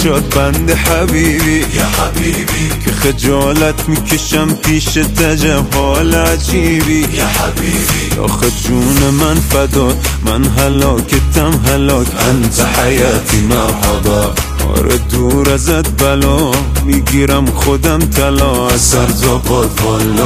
نشد بند حبیبی یا حبیبی، که خجالت میکشم پیش تجب حال عجیبی یا حبیبی، آخه جون من فدا، من هلاکتم هلاک، انت حیاتی مرحبا. آره دور ازت بلا، میگیرم خودم طلا از سر تا پات والا.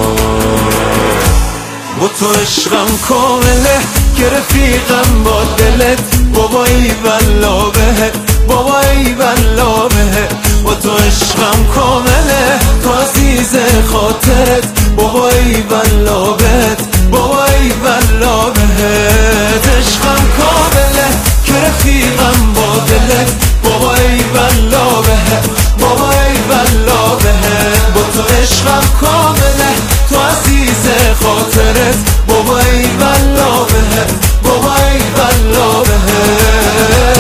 با تو عشقم کامله که رفیقم با دلت، بابا ای والله بهت، بابا ای والله بهت. با تو عشقم کامله تو عزیز خاطرت، بابا ای والله بهت، بابا ای والله بهت. عشقم کامله که رفیقم با دلت، بابا ای والله بهت، بابا ای والله بهت. با تو عشقم کامله تو عزیز خاطرت، بابا ای والله بهت، بابا ای والله بهت.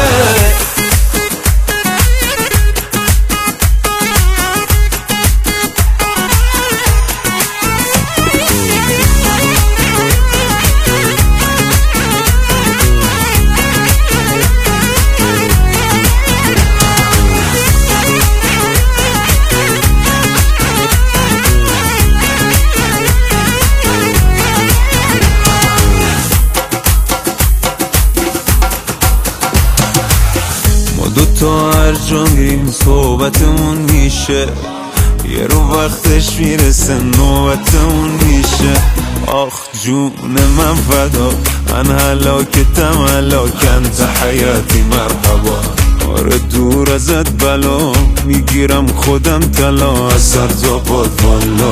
دوتا هر جا میریم صحبتمون میشه، یه رو وقتش میرسه نوبتمون میشه. آخ جون من فدا، من هلاکتم هلاک، انت حیاتی مرحبا. آره دور ازت بلا، میگیرم خودم طلا از سر تا پات والا.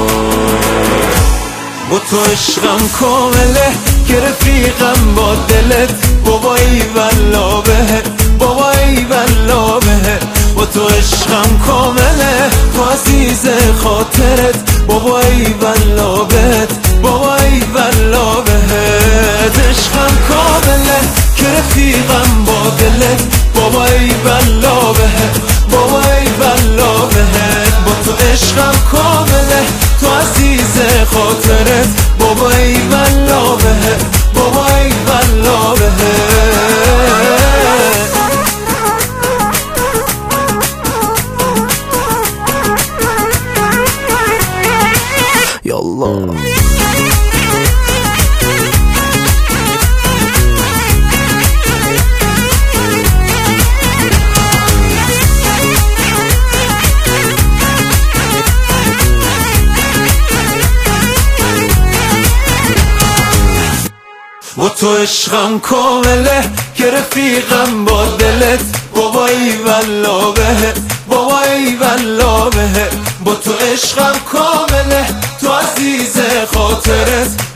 با تو عشقم کامله که رفیقم با دلت، بابا ای والله بهت، بابا ای والله بهت. با تو عشقم کامله تو عزیز خاطرت، بابا ای والله بهت، بابا ای والله بهت. عشقم کامله که رفیقم با دلت، بابا ای والله بهت، بابا ای والله بهت. با تو عشقم کامله تو عزیز خاطرت، بابا ای والله بهت، بابا ای والله بهت. یالله با تو عشقم کامله که رفیقم با دلت، بابا ای والله بهت، بابا ای والله بهت. با تو عشقم کامله تو عزیز خاطرت،